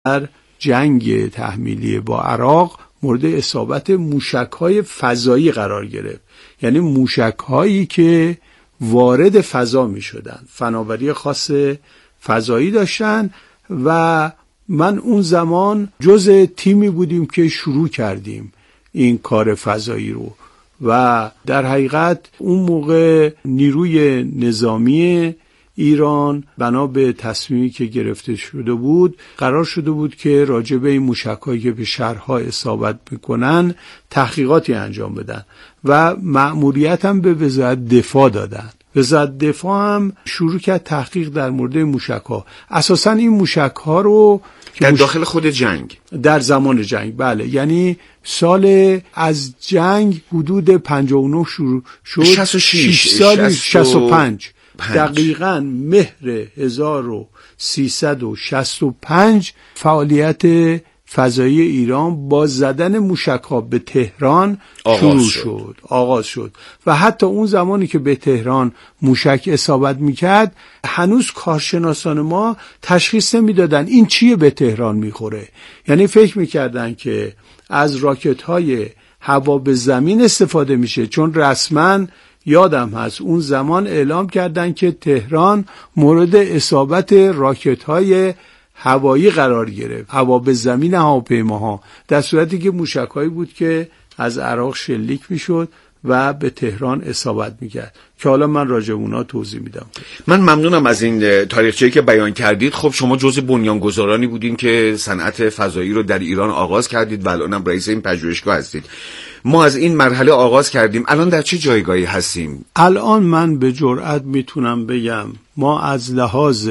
در جنگ تحمیلی با عراق مورد اصابت موشک‌های فضایی قرار گرفت. یعنی موشک‌هایی که وارد فضا می‌شدن، فناوری خاص فضایی داشتن و من اون زمان جزء تیمی بودیم که شروع کردیم این کار فضایی رو و در حقیقت اون موقع نیروی نظامی ایران بنا به تصمیمی که گرفته شده بود قرار شده بود که راجع به این موشک‌هایی که به شهرها اصابت میکنن تحقیقاتی انجام بدن و مأموریت هم به وزارت دفاع دادن. وزارت دفاع هم شروع کرد تحقیق در مورد موشک‌ها. اساساً این موشک‌ها رو در داخل خود جنگ، در زمان جنگ، بله، یعنی سال از جنگ حدود 59 شروع شد، 66 سال 65 دقیقاً مهر 1365 فعالیت فضایی ایران با زدن موشک‌ها به تهران آغاز شد و حتی اون زمانی که به تهران موشک اصابت میکرد هنوز کارشناسان ما تشخیص نمیدادن این چیه به تهران میخوره. یعنی فکر میکردن که از راکت‌های هوا به زمین استفاده میشه، چون رسما یادم هست اون زمان اعلام کردن که تهران مورد اصابت راکت‌های هوایی قرار گرفت، هوا به زمین هواپیماها، در صورتی که موشک‌هایی بود که از عراق شلیک میشد و به تهران اصابت میکرد که حالا من راجع به اونا توضیح میدم. من ممنونم از این تاریخچه‌ای که بیان کردید. خب شما جزء بنیانگذارانی بودین که صنعت فضایی رو در ایران آغاز کردید و الانم رئیس این پژوهشگاه هستید. ما از این مرحله آغاز کردیم، الان در چه جایگاهی هستیم؟ الان من به جرئت میتونم بگم ما از لحاظ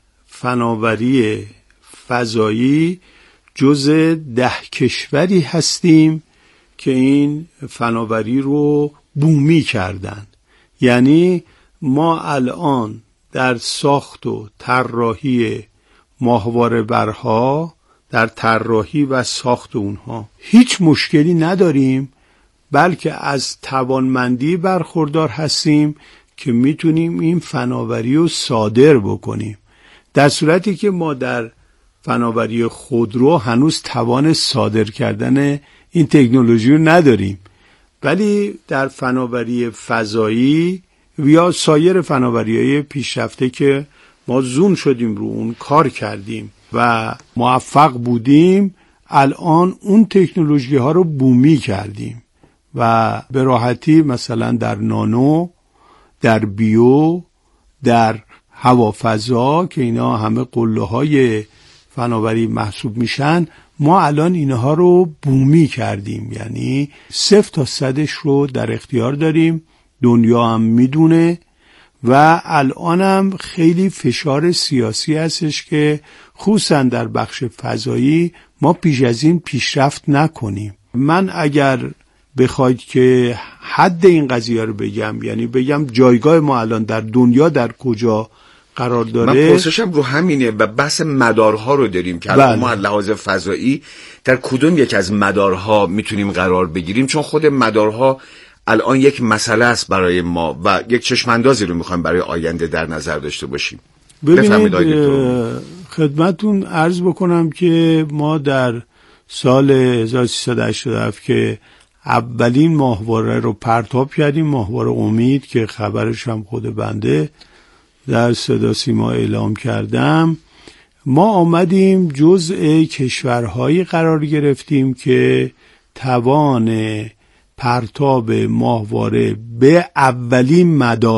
فناوری فضایی جزء 10 کشوری هستیم که این فناوری رو بومی کردن. یعنی ما الان در ساخت و طراحی ماهواره برها، در طراحی و ساخت اونها هیچ مشکلی نداریم، بلکه از توانمندی برخوردار هستیم که میتونیم این فناوری رو صادر بکنیم، در صورتی که ما در فناوری خودرو هنوز توان صادر کردن این تکنولوژی رو نداریم، ولی در فناوری فضایی یا سایر فناوری‌های پیشرفته که ما زون شدیم رو اون کار کردیم و موفق بودیم، الان اون تکنولوژی ها رو بومی کردیم و به راحتی مثلا در نانو، در بیو، در هوافضا که اینا همه قله‌های فناوری محسوب میشن، ما الان اینها رو بومی کردیم، یعنی 0 تا 100 رو در اختیار داریم، دنیا هم میدونه و الان هم خیلی فشار سیاسی هستش که خصوصا در بخش فضایی ما پیش از این پیشرفت نکنیم. من اگر بخواید که حد این قضیه رو بگم، یعنی بگم جایگاه ما الان در دنیا در کجا قرار داره، من پرسشم رو همینه و بحث مدارها رو داریم که الان ما از لحاظ فضایی در کدوم یک از مدارها میتونیم قرار بگیریم، چون خود مدارها الان یک مسئله است برای ما و یک چشماندازی رو میخوایم برای آینده در نظر داشته باشیم. ببینید خدمتون عرض بکنم که ما در سال 1387 که اولین ماهواره رو پرتاب کردیم، ماهواره امید که خبرش هم خود بنده در صدا سیما اعلام کردم، ما آمدیم جزء کشورهایی قرار گرفتیم که توان پرتاب ماهواره به اولین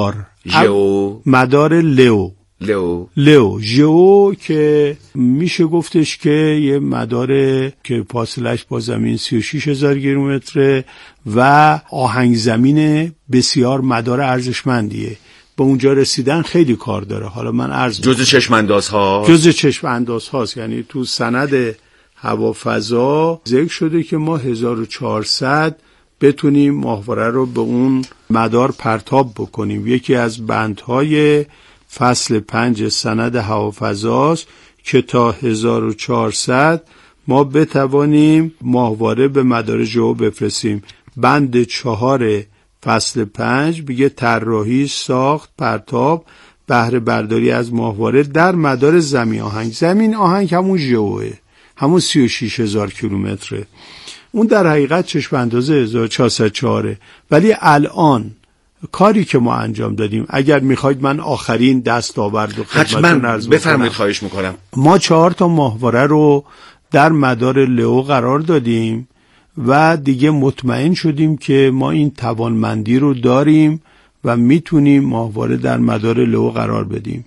مدار لئو ژئو که میشه گفتش که یه مدار که فاصلش با زمین 36,000 کیلومتره و آهنگ زمین بسیار مدار ارزشمندیه. به اونجا رسیدن خیلی کار داره. حالا من عرض جزء چشم انداز هاست، یعنی تو سند هوافضا ذکر شده که ما 1400 بتونیم ماهواره رو به اون مدار پرتاب بکنیم. یکی از بندهای فصل 5 سند هوافضاست که تا 1400 ما بتوانیم ماهواره به مدار ژئو بفرستیم. بند 4 فصل 5 میگه طراحی، ساخت، پرتاب، بهره برداری از ماهواره در مدار زمین آهنگ. زمین آهنگ همون ژئوئه همون 36,000 کیلومتره. اون در حقیقت چشم انداز 1404. ولی الان کاری که ما انجام دادیم، اگر میخواید من آخرین دستاورد و خدمتتون عرض بکنم، بفرمایید، خواهش میکنم. ما 4 تا ماهواره رو در مدار لئو قرار دادیم و دیگه مطمئن شدیم که ما این توانمندی رو داریم و میتونیم ماهواره در مدار لئو قرار بدیم.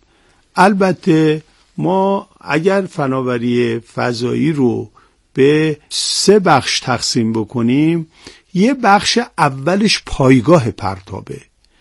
البته ما اگر فناوری فضایی رو به 3 بخش تقسیم بکنیم، یه بخش اولش پایگاه پرتابه،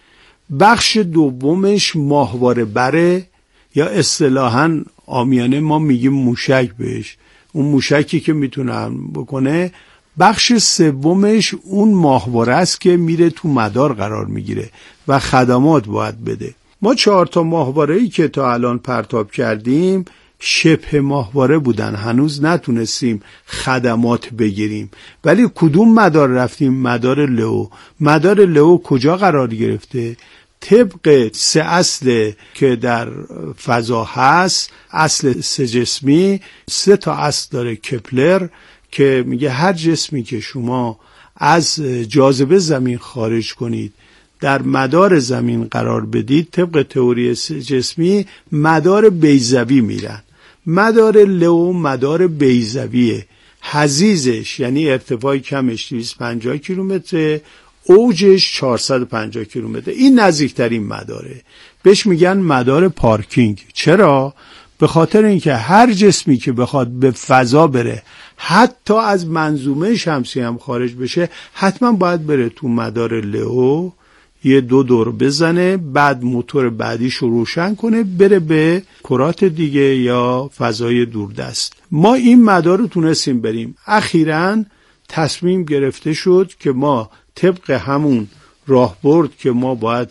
بخش دومش ماهواره بره یا اصطلاحاً عامیانه ما میگیم موشک بهش، اون موشکی که میتونه بکنه. بخش سومش اون ماهواره است که میره تو مدار قرار میگیره و خدمات باید بده. ما 4 تا ماهواره‌ای که تا الان پرتاب کردیم شبه ماهواره بودن، هنوز نتونستیم خدمات بگیریم. ولی کدوم مدار رفتیم؟ مدار لئو. مدار لئو کجا قرار گرفته؟ طبق 3 اصل که در فضا هست، اصل 3 جسمی، 3 تا اصل داره کپلر که میگه هر جسمی که شما از جاذبه زمین خارج کنید در مدار زمین قرار بدید، طبق تئوری 3 جسمی مدار بیضوی میرن. مدار لئو مدار بیضویه، حضیضش یعنی ارتفاع کمش 250 کیلومتر، اوجش 450 کیلومتر. این نزدیکترین مداره، بهش میگن مدار پارکینگ. چرا؟ به خاطر اینکه هر جسمی که بخواد به فضا بره، حتی از منظومه شمسی هم خارج بشه، حتما باید بره تو مدار لئو، یه 2 دور بزنه، بعد موتور بعدیش رو روشن کنه، بره به کرات دیگه یا فضای دوردست. ما این مدار رو تونستیم بریم. اخیراً تصمیم گرفته شد که ما طبق همون راهبرد که ما باید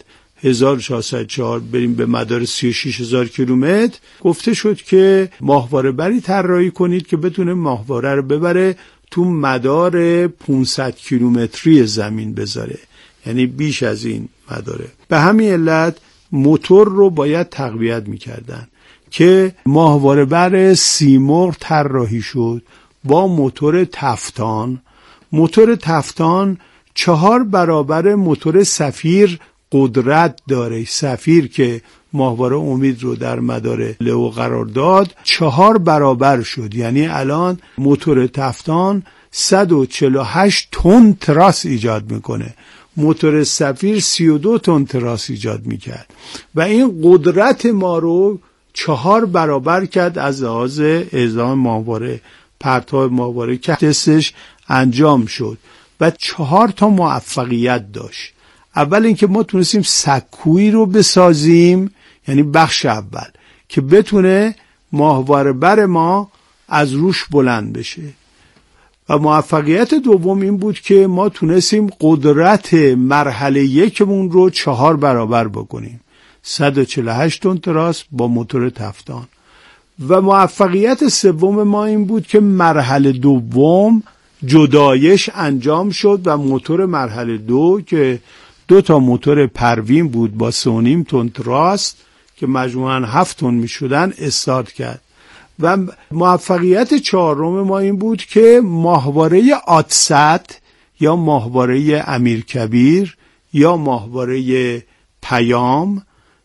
1404 بریم به مدار 36,000 کیلومتر، گفته شد که ماهواره بری طراحی کنید که بتونه ماهواره رو ببره تو مدار 500 کیلومتری زمین بذاره، یعنی بیش از این مداره. به همین علت موتور رو باید تقویت میکردن که ماهواره بر سیمرغ طراحی شد با موتور تفتان. موتور تفتان 4 برابر موتور سفیر قدرت داره. سفیر که ماهواره امید رو در مدار لئو قرار داد 4 برابر شد، یعنی الان موتور تفتان 148 تن تراس ایجاد میکنه، موتور سفیر 32 تن تراس ایجاد میکرد و این قدرت ما رو 4 برابر کرد از لحاظ اعزام ماهواره، پرتاب ماهواره که تستش انجام شد و 4 تا موفقیت داشت. اول اینکه ما تونستیم سکویی رو بسازیم، یعنی بخش اول که بتونه ماهواره بر ما از روش بلند بشه، و موفقیت دوم این بود که ما تونستیم قدرت مرحله 1 رو 4 برابر بکنیم، 148 تن تراس با موتور تفتان. و موفقیت سوم ما این بود که مرحله 2 جدایش انجام شد و موتور مرحله 2 که 2 تا موتور پروین بود با 3.5 تن تراس که مجموعاً 7 تن می شدن استارت کرد. و موفقیت 4 ما این بود که ماهواره آتست یا ماهواره امیرکبیر یا ماهواره پیام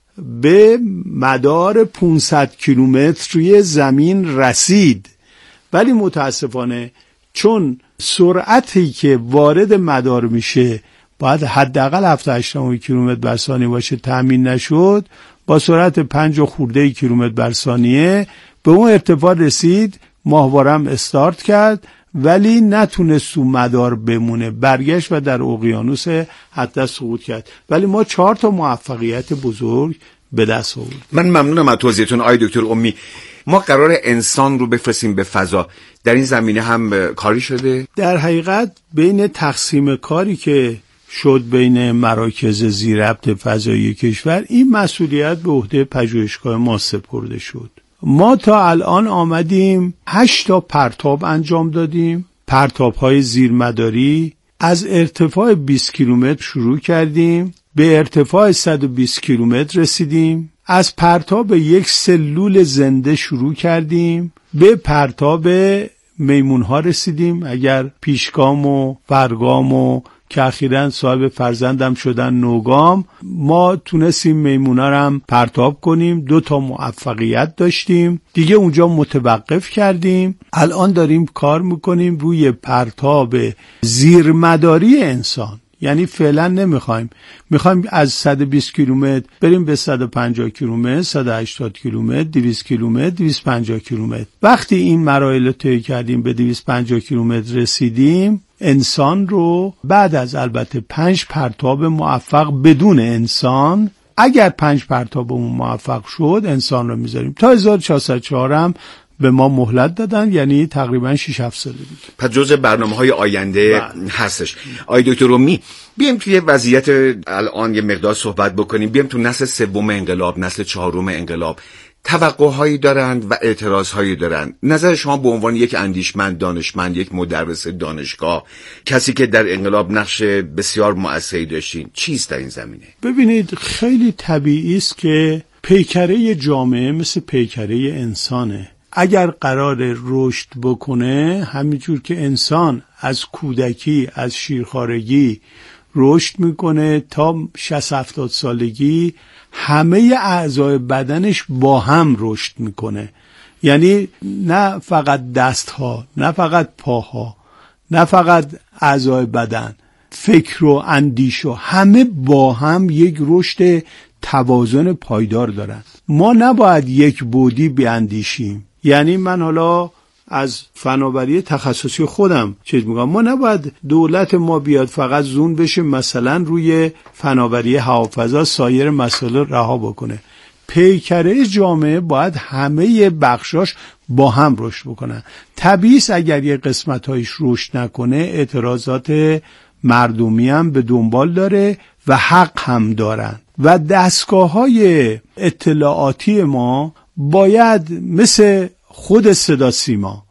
به مدار 500 کیلومتری زمین رسید. ولی متاسفانه چون سرعتی که وارد مدار میشه باید حداقل 7-8 کیلومتر بر ثانیه باشه تأمین نشد، با سرعت 5 خورده کیلومتر بر ثانیه به اون ارتفاع رسید، ماهوارم استارت کرد ولی نتونست تو مدار بمونه، برگشت و در اقیانوس حتی سقوط کرد. ولی ما 4 تا موفقیت بزرگ به دست آوردیم. من ممنونم از توضیحتون آقای دکتر امی. ما قرار انسان رو بفرستیم به فضا، در این زمینه هم کاری شده؟ در حقیقت بین تقسیم کاری که شد بین مراکز زیرربط فضایی کشور، این مسئولیت به عهده پژوهشگاه ما سپرده شد. ما تا الان آمدیم 8 تا پرتاب انجام دادیم، پرتاب‌های زیرمداری. از ارتفاع 20 کیلومتر شروع کردیم، به ارتفاع 120 کیلومتر رسیدیم. از پرتاب یک سلول زنده شروع کردیم، به پرتاب میمون ها رسیدیم. اگر پیشگام و فرگام و که اخیراً صاحب فرزندم شدن نوگام، ما تونستیم میمونا رو هم پرتاب کنیم. 2 موفقیت داشتیم دیگه، اونجا متوقف کردیم. الان داریم کار میکنیم روی پرتاب زیرمداری انسان. یعنی فعلا میخوایم از 120 کیلومتر بریم به 150 کیلومتر، 180 کیلومتر، 200 کیلومتر، 250 کیلومتر. وقتی این مراحل رو طی کردیم به 250 کیلومتر رسیدیم، انسان رو بعد از البته 5 پرتاب موفق بدون انسان، اگر 5 پرتابمون موفق شد انسان رو میذاریم. تا 1404 هم به ما مهلت دادن، یعنی تقریبا 6-7 سال دیگه. پس جزء برنامه‌های آینده هستش. آقای دکتر رومی، بیایم توی وضعیت الان یه مقدار صحبت بکنیم. بیایم تو نسل 3 انقلاب، نسل 4 انقلاب. توقع‌هایی دارند و اعتراض‌هایی دارند. نظر شما به عنوان یک اندیشمند، دانشمند، یک مدرس دانشگاه، کسی که در انقلاب نقش بسیار مؤثری داشتین، چیست در این زمینه؟ ببینید، خیلی طبیعی است که پیکره جامعه مثل پیکره انسانه. اگر قرار رشد بکنه، همینجور که انسان از کودکی، از شیرخوارگی رشد میکنه تا 60-70 سالگی، همه اعضای بدنش با هم رشد میکنه. یعنی نه فقط دستها، نه فقط پاها، نه فقط اعضای بدن، فکر و اندیش و همه با هم یک رشد توازن پایدار دارن. ما نباید یک بعدی بیاندیشیم. یعنی من حالا از فناوری تخصصی خودم چیز میگم، ما نباید دولت ما بیاد فقط زون بشه مثلا روی فناوری هوافضا سایر مسائل رها بکنه. پیکره جامعه باید همه بخشاش با هم رشد بکنن. طبیعی است اگر یه قسمت‌هایش رشد نکنه، اعتراضات مردمی هم به دنبال داره و حق هم دارن. و دستگاه‌های اطلاعاتی ما باید مثل خود صدا سیما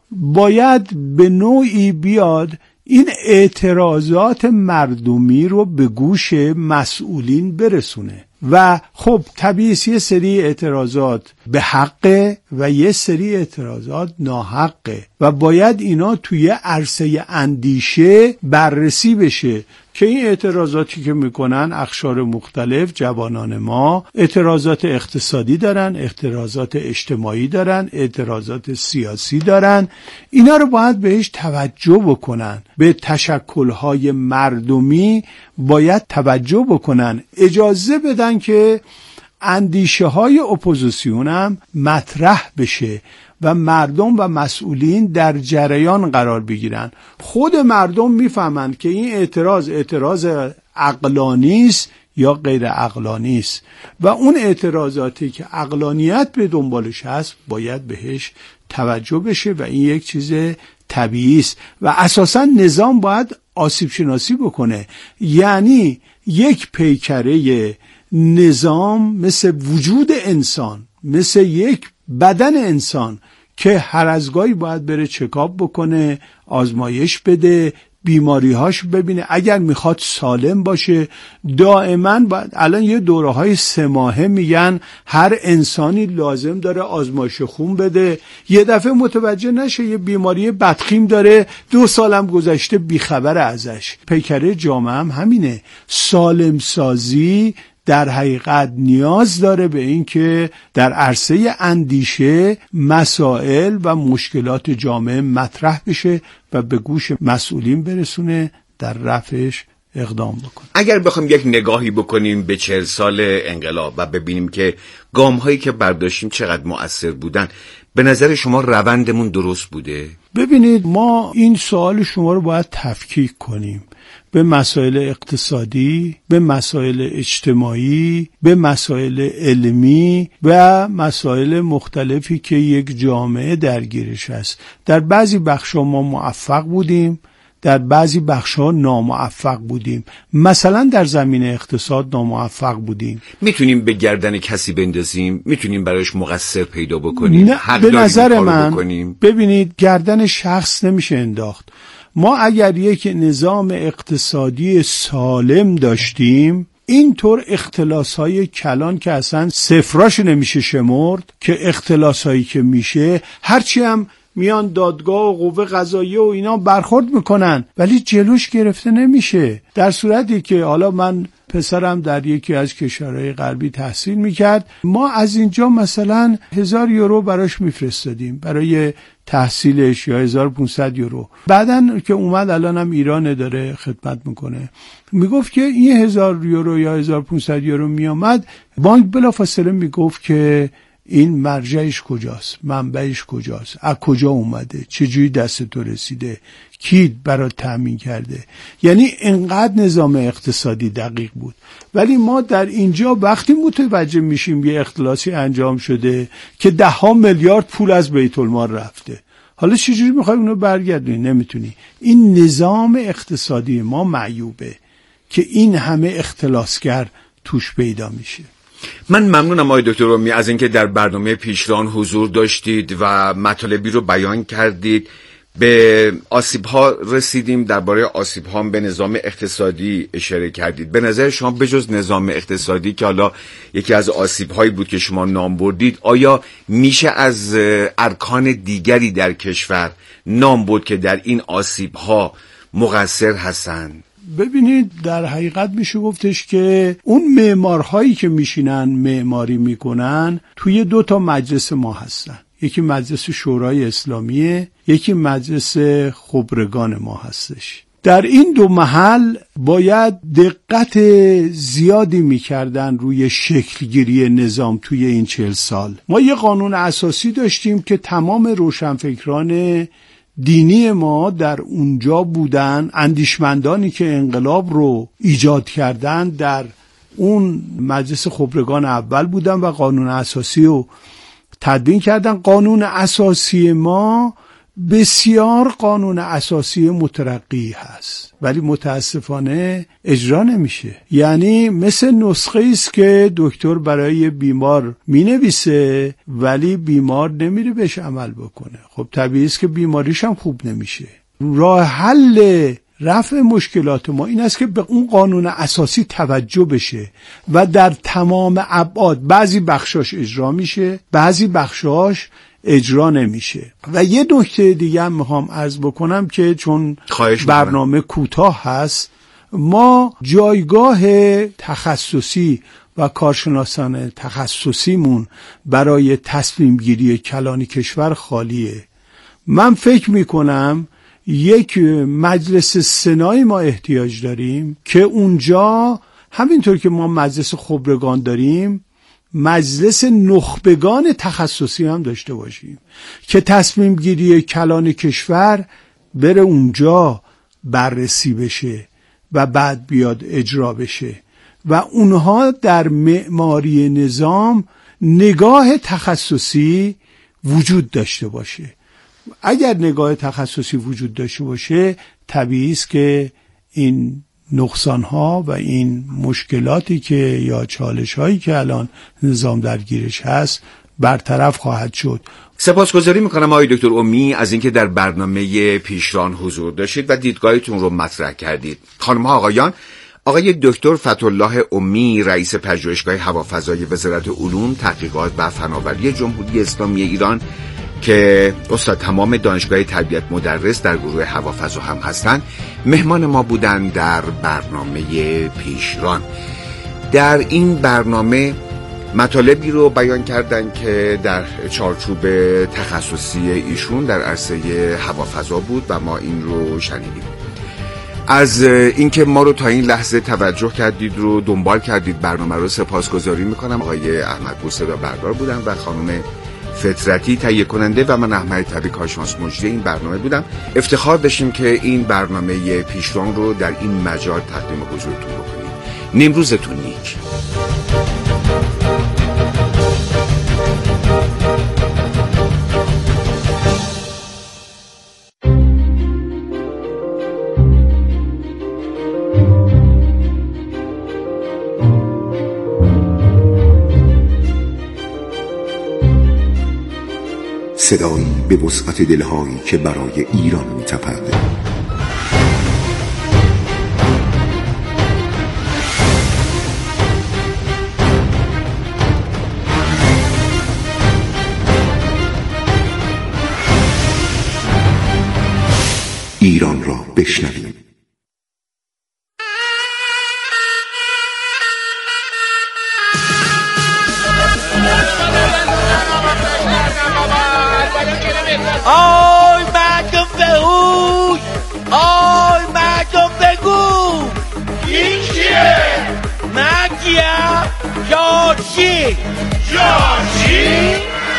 باید به نوعی بیاد این اعتراضات مردمی رو به گوش مسئولین برسونه. و خب طبیعی یه سری اعتراضات به حقه و یه سری اعتراضات ناحقه و باید اینا توی عرصه اندیشه بررسی بشه که این اعتراضاتی که میکنن اقشار مختلف جوانان ما اعتراضات اقتصادی دارن، اعتراضات اجتماعی دارن، اعتراضات سیاسی دارن. اینا رو باید بهش توجه بکنن. به تشکل‌های مردمی باید توجه بکنن، اجازه بدن که اندیشه های اپوزیسیون هم مطرح بشه و مردم و مسئولین در جریان قرار بگیرن. خود مردم میفهمند که این اعتراض عقلانی است یا غیر عقلانی است و اون اعتراضاتی که عقلانیت به دنبالش هست باید بهش توجه بشه و این یک چیز طبیعی است و اساساً نظام باید آسیب شناسی بکنه. یعنی یک پیکره نظام مثل وجود انسان، مثل یک بدن انسان که هر از گاهی باید بره چکاپ بکنه، آزمایش بده، بیماری‌هاش ببینه، اگر میخواد سالم باشه دائما باید. الان یه دوره‌های 3 ماهه میگن هر انسانی لازم داره آزمایش خون بده، یه دفعه متوجه نشه یه بیماری بدخیم داره 2 سالم گذشته بیخبر ازش. پیکره جامعه هم همینه. سالم سازی در حقیقت نیاز داره به این که در عرصه اندیشه مسائل و مشکلات جامعه مطرح بشه و به گوش مسئولین برسونه، در رفعش اقدام بکنه. اگر بخوایم یک نگاهی بکنیم به 40 سال انقلاب و ببینیم که گام‌هایی که برداشتیم چقدر مؤثر بودن، به نظر شما روندمون درست بوده؟ ببینید، ما این سوال شما رو باید تفکیک کنیم به مسائل اقتصادی، به مسائل اجتماعی، به مسائل علمی و مسائل مختلفی که یک جامعه درگیرش است. در بعضی بخش‌ها ما موفق بودیم، در بعضی بخش‌ها ناموفق بودیم. مثلا در زمینه اقتصاد ناموفق بودیم. میتونیم به گردن کسی بندازیم؟ میتونیم برایش مقصر پیدا بکنیم؟ نه، به نظر من ببینید، گردن شخص نمیشه انداخت. ما اگر یک نظام اقتصادی سالم داشتیم، اینطور اختلاس‌های کلان که اصلا صفراش نمیشه شمرد، که اختلاس‌هایی که میشه هرچی هم میان دادگاه و قوه قضاییه و اینا برخورد میکنن، ولی جلوش گرفته نمیشه. در صورتی که حالا من پسرم در یکی از کشورهای غربی تحصیل میکرد، ما از اینجا مثلا 1000 یورو براش میفرستادیم برای تحصیلش یا 1500 یورو. بعدن که اومد الانم ایران داره خدمت میکنه، میگفت که این 1000 یورو یا 1500 یورو میامد، بانک بلافاصله میگفت که این مرجعش کجاست، منبعش کجاست، از کجا اومده، چجوری دست تو رسیده، کی برات تأمین کرده. یعنی انقدر نظام اقتصادی دقیق بود. ولی ما در اینجا وقتی متوجه میشیم یه اختلاسی انجام شده که 10 میلیارد پول از بیت المال رفته، حالا چجوری میخوای اونو برگردونی؟ نمیتونی. این نظام اقتصادی ما معیوبه که این همه اختلاسگر توش پیدا میشه. من ممنونم آقای دکتر رومی از اینکه در برنامه پیشران حضور داشتید و مطالبی رو بیان کردید. به آسیب‌ها رسیدیم، درباره آسیب‌ها به نظام اقتصادی اشاره کردید. به نظر شما بجز نظام اقتصادی که حالا یکی از آسیب‌هایی بود که شما نام بردید، آیا میشه از ارکان دیگری در کشور نام برد که در این آسیب‌ها مقصر هستند؟ ببینید، در حقیقت میشه گفتش که اون معمارهایی که میشینن معماری میکنن توی 2 مجلس ما هستن. یکی مجلس شورای اسلامیه، یکی مجلس خبرگان ما هستش. در این 2 محل باید دقت زیادی میکردن روی شکلگیری نظام توی این 40 سال. ما یه قانون اساسی داشتیم که تمام روشنفکران دینی ما در اونجا بودن، اندیشمندانی که انقلاب رو ایجاد کردن در اون مجلس خبرگان اول بودن و قانون اساسی رو تدوین کردن. قانون اساسی ما بسیار قانون اساسی مترقی هست، ولی متاسفانه اجرا نمیشه. یعنی مثل نسخه است که دکتر برای بیمار مینویسه ولی بیمار نمیره بهش عمل بکنه. خب طبیعی است که بیماریش هم خوب نمیشه. راه حل رفع مشکلات ما این است که به اون قانون اساسی توجه بشه و در تمام ابعاد، بعضی بخشاش اجرا میشه، بعضی بخشاش اجرا نمیشه. و یه نکته دیگه هم میخوام عرض بکنم که چون برنامه کوتاه هست، ما جایگاه تخصصی و کارشناسان تخصصیمون برای تصمیم گیری کلان کشور خالیه. من فکر میکنم یک مجلس سنای ما احتیاج داریم که اونجا همینطور که ما مجلس خبرگان داریم، مجلس نخبگان تخصصی هم داشته باشیم که تصمیم گیری کلان کشور بره اونجا بررسی بشه و بعد بیاد اجرا بشه و اونها در معماری نظام نگاه تخصصی وجود داشته باشه. اگر نگاه تخصصی وجود داشته باشه، طبیعی است که این نقصان‌ها و این مشکلاتی که یا چالش‌هایی که الان نظام درگیرش هست برطرف خواهد شد. سپاسگزاری میکنم آقای دکتر امی از اینکه در برنامه پیشران حضور داشتید و دیدگاهتون رو مطرح کردید. خانم‌ها آقایان، آقای دکتر فتح‌الله امی، رئیس پژوهشگاه هوافضای وزارت علوم، تحقیقات و فناوری جمهوری اسلامی ایران که استاد تمام دانشگاه تربیت مدرس در گروه هوافضا هم هستند، مهمان ما بودند در برنامه پیشران. در این برنامه مطالبی رو بیان کردن که در چارچوب تخصصی ایشون در عرصه هوافضا بود و ما این رو شنیدیم. از اینکه ما رو تا این لحظه توجه کردید رو دنبال کردید برنامه رو سپاسگزاری میکنم. آقای احمد پور صدا بردار بودن و خانم فطرتی تهیه کننده و من احمد طبی کارشناس مجری این برنامه بودم. افتخار داشتیم که این برنامه پیشران رو در این مجال تقدیم حضورتون بکنیم. نیمروزتون نیک. صدایی به وسعت دلهایی که برای ایران می‌تپد. ایران را بشنویم. آی مردم بهوش، آی مردم بگو این چیه؟ من کیم؟ جارچی جارچی؟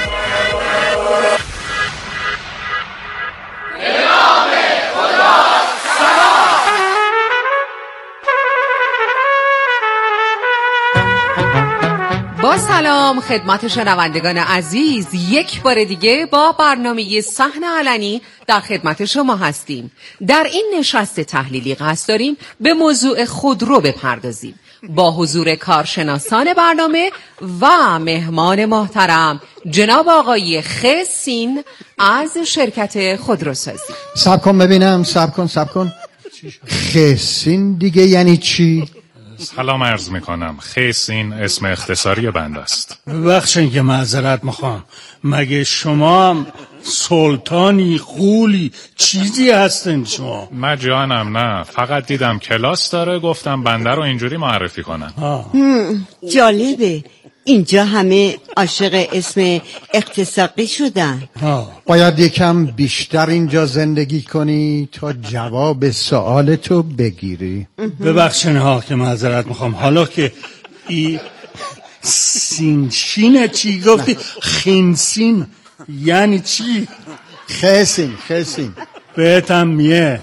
با سلام خدمت شنوندگان عزیز، یک بار دیگه با برنامه صحن علنی در خدمت شما هستیم. در این نشست تحلیلی قصد داریم به موضوع خودرو بپردازیم با حضور کارشناسان برنامه و مهمان محترم جناب آقای خسین از شرکت خودروسازی. صبر کن ببینم، صبر کن. خسین دیگه یعنی چی؟ سلام عرض میکنم. خسین اسم اختصاری بنده است. ببخشید که معذرت میخوام، مگه شما هم سلطانی قولی چیزی هستین شما؟ نه جانم، نه، فقط دیدم کلاس داره گفتم بنده رو اینجوری معرفی کنم. جالبه، اینجا همه عاشق اسم اختصاصی شدن. باید یکم بیشتر اینجا زندگی کنی تا جواب سوالتو بگیری. ببخشین ها که معذرت میخوام، حالا که ای سینشینه چی گفتی؟ خینسین یعنی چی؟ خسین بهتم میه.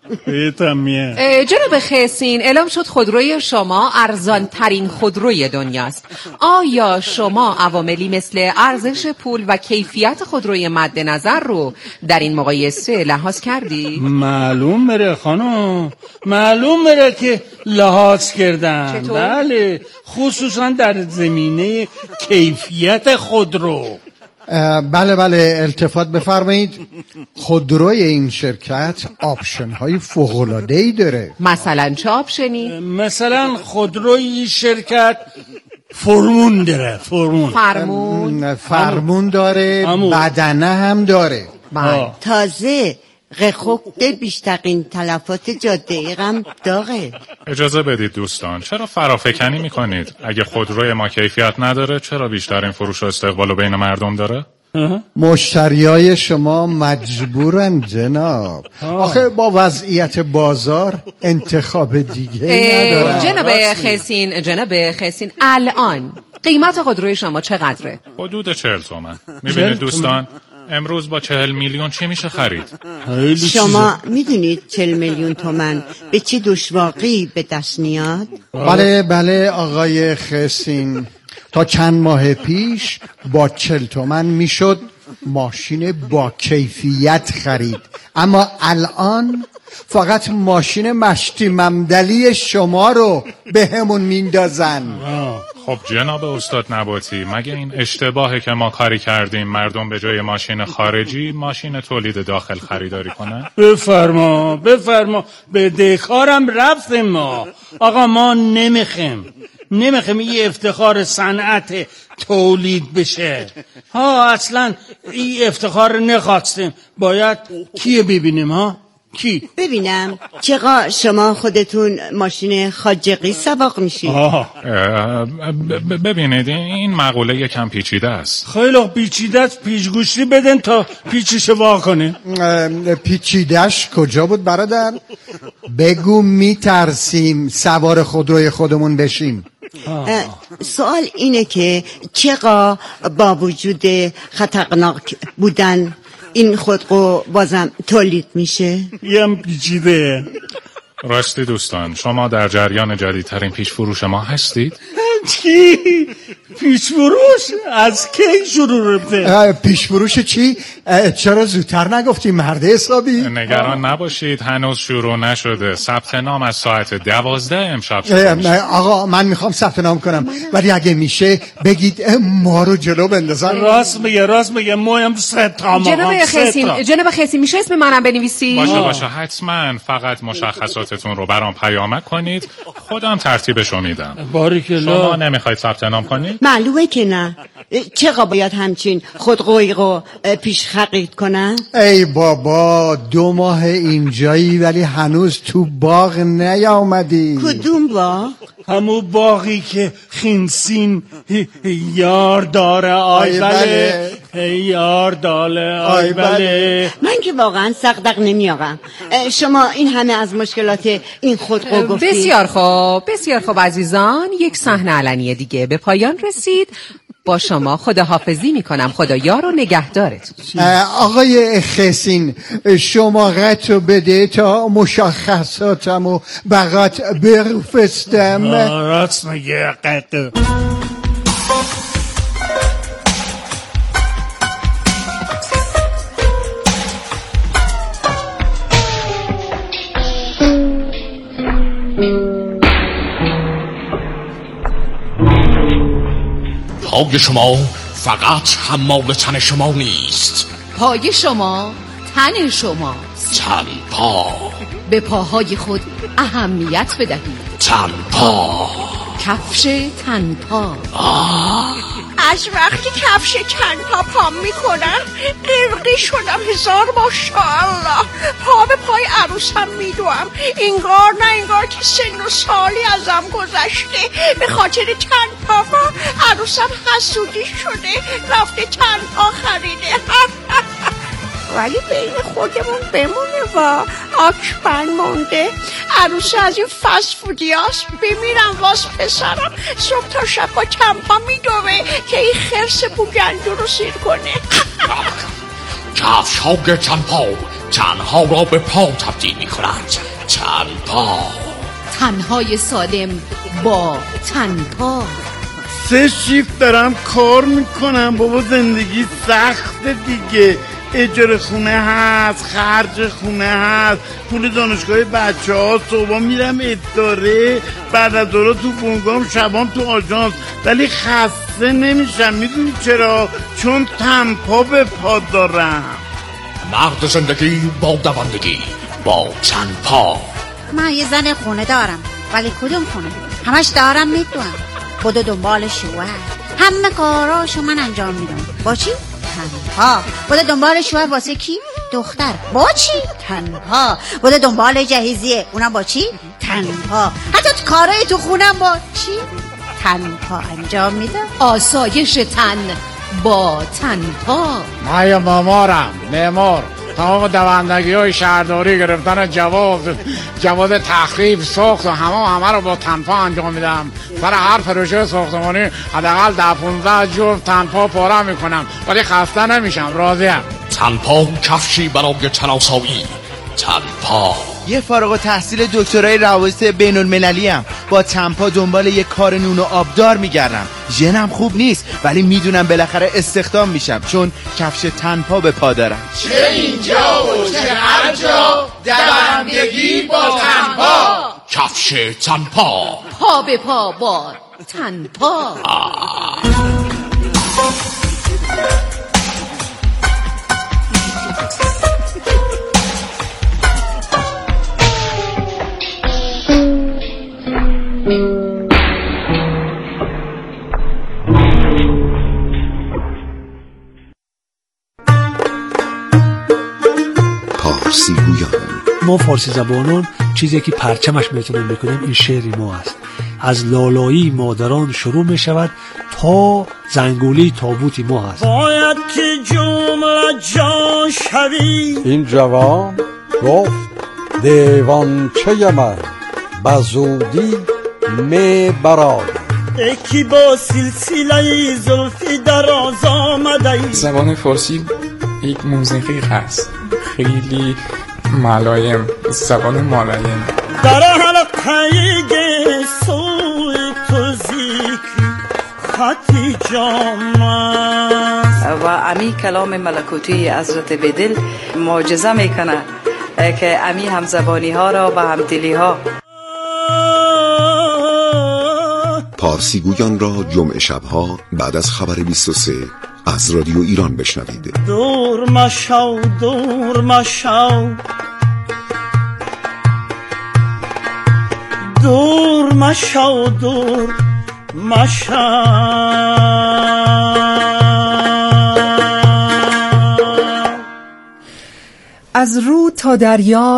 جناب خسین، اعلام شد خودروی شما ارزان ترین خودروی دنیاست. آیا شما عواملی مثل ارزش پول و کیفیت خودروی مد نظر رو در این مقایسه لحاظ کردی؟ معلوم بره خانم، معلوم بره که لحاظ کردن. چطور؟ بله، خصوصا در زمینه کیفیت خودرو. بله التفات بفرمایید. خودروی این شرکت آپشن های فوق‌العاده‌ای داره. مثلا چه آپشنی؟ مثلا خودروی شرکت فرمون داره. فرمون داره، بدنه هم داره. تازه غخوک بیشترین تلفات جاده غم داره. اجازه بدید دوستان، چرا فرافکنی میکنید؟ اگه خودروی ما کیفیت نداره چرا بیشترین فروش و استقبال بین مردم داره؟ مشتریای شما مجبورن جناب. آخه با وضعیت بازار انتخاب دیگه ندارن. جناب خسین الان قیمت خودروی شما چقدره؟ حدود 40 تومن. میبینید دوستان، امروز با 40 میلیون چی میشه خرید؟ شما میدونید 40 میلیون تومن به چه دشواقی به دست میاد؟ بله آقای خسین، تا چند ماه پیش با 40 تومن میشد ماشین با کیفیت خرید، اما الان فقط ماشین مشتی ممدلی شما رو به همون میندازن. خب جناب استاد نباتی، مگه این اشتباهه که ما کاری کردیم مردم به جای ماشین خارجی ماشین تولید داخل خریداری کنن؟ بفرما به دکارم رفتیم ما. آقا ما نمیخیم این افتخار صنعت تولید بشه. اصلا این افتخار نخواستیم. باید کی ببینیم ها؟ کی؟ ببینم چقدر شما خودتون ماشین خاجقی سواق میشید. ببینید این مقوله یکم پیچیده است. خیلی پیچیده است، پیچگوشی بدن تا پیچش وا کنه. پیچیدش کجا بود برادر؟ بگو میترسیم سوار خودروی خودمون بشیم. سوال اینه که چقدر با وجود خطرناک بودن این خودرو بازم تولید میشه؟ یم پیچیده. راستی دوستان، شما در جریان جدیدترین پیش فروش ما هستید؟ چی؟ پیش فروش؟ از کی شروع رفته؟ پیش فروش چی؟ چرا زودتر نگفتی مرد حسابی؟ نگران نباشید، هنوز شروع نشده. ثبت نام از ساعت 12 امشب شروع. آقا من میخوام ثبت نام کنم، ولی اگه میشه بگید ما رو جلو بندازن. راست میگه مویم جناب خسین میشه اسم منم بنویسی؟ باشه حتما، فقط مشخصاتتون رو برام پیامک کنید، خودم ترتیبشو میدم. باریکلا. شما نمیخواید ثبت نام کنید؟ معلومه که نه. چقدر باید همچین خودقویقو پیش خقید کنن؟ ای بابا 2 ماه اینجایی ولی هنوز تو باغ نیامدی. کدوم باغ؟ همون باقی که خینسین یار داره آی بله یار داره آی بله. من که واقعا سقدق نمی آقم. شما این همه از مشکلات این خودقو گفتید. بسیار خوب عزیزان، یک صحنه علنی دیگه به پایان رسید. با شما خداحافظی میکنم. خدا یار و نگهدارتون. آقای خسین شما قطعو بده تا مشخصاتمو بقیت برفستم. راست میگه قطع. پای شما فقط حمال تن شما نیست، پای شما تن شما. تن پا. به پاهای خود اهمیت بدهید. تن پا. کفش تن پا. از وقتی کفش تن پا پام میکنم قرقی شدم. 1000 ماشاءالله. پا به پای عروسم میدوم. انگار نه انگار که سن و سالی ازم گذشته. به خاطر تن پا عروسم حسودی شده رفته تن پا خریده. ولی بین خودمون بمونه و آکبن مونده. عروسه از این فست فودیاست. بمیرم واس پسرم صبح تا شب با تنپا میدوه که این خرس بوگندو رو سیر کنه. کفش های تنپا تنها را به پا تبدیل می کند. تنپا. تنهای سالم با تنپا. 3 شیفت دارم کار میکنم بابا. زندگی سخته دیگه. اجاره خونه هست، خرج خونه هست، پول دانشگاه بچه ها. صبح میرم اداره، بعد از دورا تو بونگام، شبام تو آژانس. ولی خسته نمیشم. میدونی چرا؟ چون تنپا به پا دارم. مرد زندگی با دوندگی با تنپا. من یه زن خونه دارم ولی کدوم خونه؟ همش دارم میدونم. خود دنبال شوهر. همه کاراشو من انجام میدم. با چی؟ تنها. بوده دنبال شوهر واسه کی؟ دختر. با چی؟ تنها. بوده دنبال جهیزیه. اونم با چی؟ تنها. حتی کارای تو خونم با چی؟ تنها انجام میدم. آسایش تن با تنها. من یه معمار تمام دوندگی های شهرداری گرفتن جواز تخریب ساخت و همه رو با تنپا انجام میدم. سر هر پروژه ساختمانی حداقل 10-15 جفت تنپا پاره میکنم ولی خسته نمیشم. راضیم. تنپا کفشی برای تناسایی. تنپا. یه فارغ التحصیل دکترای روابط بین المللی ام. با تنپا دنبال یه کار نون و آبدار میگردم. ژنم خوب نیست ولی میدونم بالاخره استخدام میشم چون کفش تنپا به پا دارم. چه اینجا و چه هر جا دوندگی با تنپا. کفش تنپا. پا به پا با تنپا. پارسی گویان. ما فارسی زبانان چیزی که پرچمش میتونیم بکنیم این شعر ما است. از لالایی مادران شروع می شود تا زنگولی تابوت ما هست. باید که جمله جا شوی. این جوان گفت دیوانچه من بزودی می براد. یکی با سلسله زلفی دراز آمده. زبان فارسی یک موسیقی هست خیلی ملایم، زبان ملایم. در حلقه سوی تو ذکر خطی جامع و امی کلام ملکوتی حضرت بدل معجزه میکنه که امی همزبانی ها را به همدلی ها. پارسی گویان را جمعه شبها بعد از خبر 23 از رادیو ایران بشنوید. دور مشو دور مشو دور مشو دور از رود تا دریا